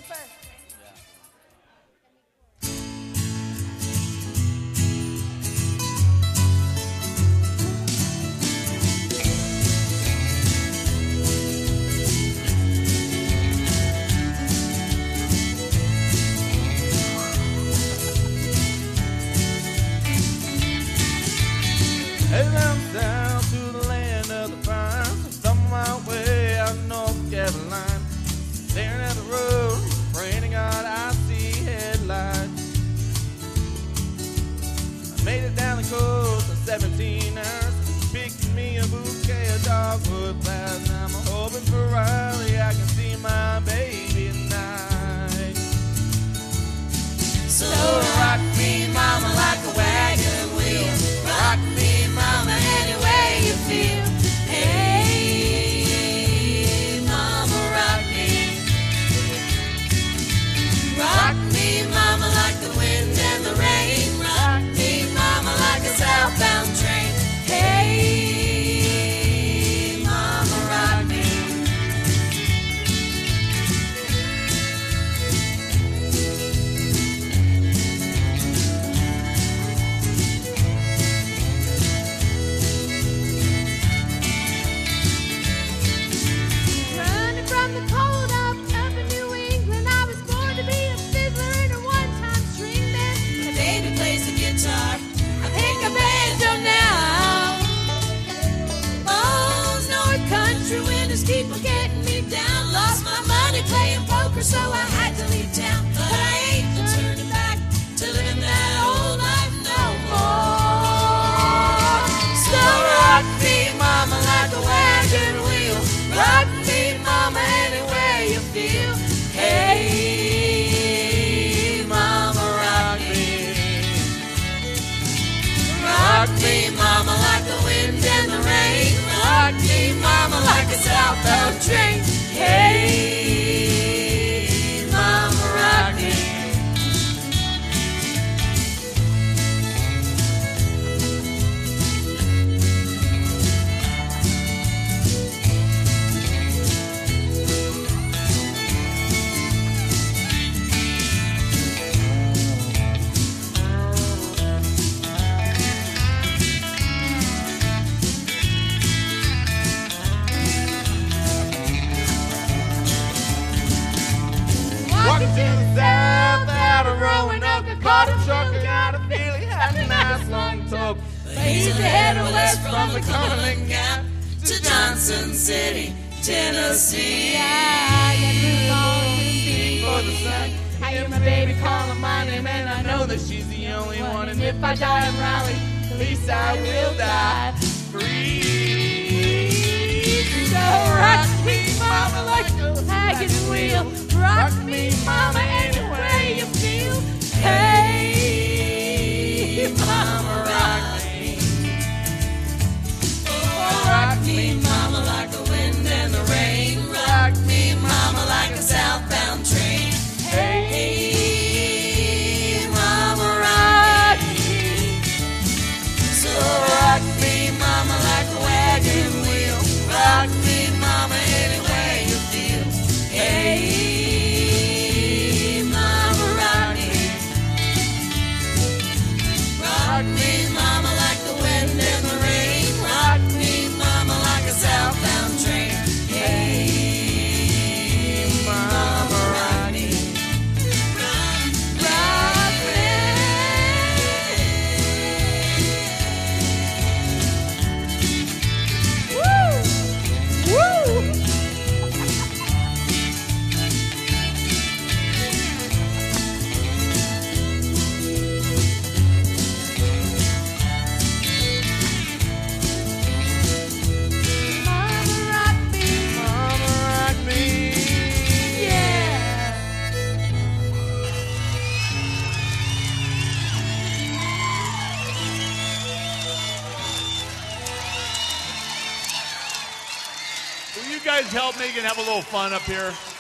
Heading on down to the land of the pines, on my way out North Carolina, staring at the road, praying to God I see headlights. I made it down the coast in 17 hours, picked me a bouquet of dogwood flowers, and I'm hoping for Riley I can see my baby tonight. So rock me, mama, like a wagon wheel. Rock me, mama, any way you feel. Hey, mama, rock me. Rock me, mama, like the wind and the rain. Rock me, mama, like a southbound train. Hey, mama, rock me. Running from the cold up in New England, I was born to be a fiddler in a one-time string band. My baby plays the guitar, I pick a banjo now. Oh, North Country winters keep on getting me down. Lost my money playing poker, so I had to leave town. But I ain't no turning back to living that old life no more. So rock me, mama, like a wagon wheel. Rock me, mama, anywhere you feel. Hey, mama, rock me. Rock me, mama, like the wind and the rain. Rock me, mama, like a southbound train. Hey, mama, rock me. Walking to the south out of Roanoke, I caught a truck, I got a feeling, had a nice long talk. He's heading west from the Cumberland Gap to Johnson City, Tennessee. I get moving For the sun, I hear my baby calling my name, and I know that she's the only one. And if I die in Raleigh, at least I will die free. So rock me, mama, like a wagon wheel. Rock me, mama, anywhere you feel. Hey, mama, rock me. Oh, rock me, mama, like the wind and the rain. Rock me, mama, like a southbound train. Hey, mama, rock me. So rock me, mama, like a wagon wheel. Rock me, mama, anywhere you feel. Hey, mama, rock me. Rock me, mama, like the wind and the rain. Rock me, mama, like a southbound train. Hey, mama, rock me. Rock me. Woo! Woo! Mama, rock me. Mama, rock me. Yeah. Will you guys help me and have a little fun up here?